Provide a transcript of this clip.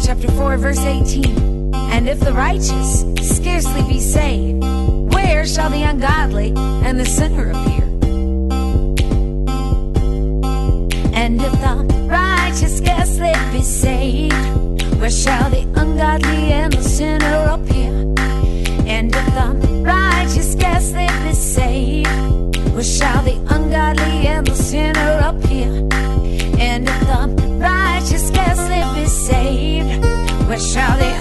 chapter 4, verse 18. And if the righteous scarcely be saved, where shall the ungodly and the sinner appear? And if the righteous scarcely be saved, where shall the ungodly and the sinner appear? And if the righteous scarcely be saved, where shall the ungodly and the sinner appear? And if the righteous scarcely be saved, where shall the